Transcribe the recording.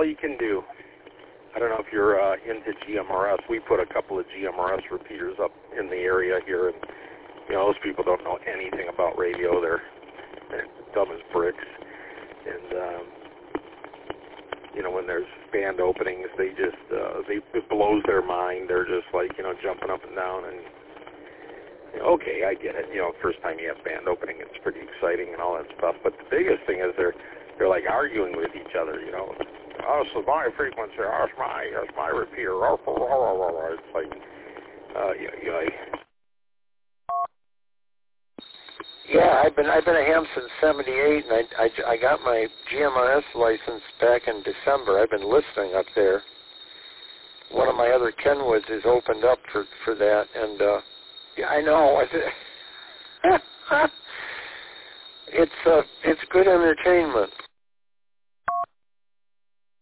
all you can do. I don't know if you're into GMRS. We put a couple of GMRS repeaters up in the area here, and those people don't know anything about radio. They're dumb as bricks, and when there's band openings, they just it blows their mind. They're just like jumping up and down, and okay, I get it. First time you have band opening, it's pretty exciting and all that stuff. But the biggest thing is they're like arguing with each other. Oh, so my frequency, that's my repeater. It's like, Yeah, I've been a ham since '78, and I got my GMRS license back in December. I've been listening up there. One of my other Kenwoods is opened up for that, and yeah, I know. It's good entertainment.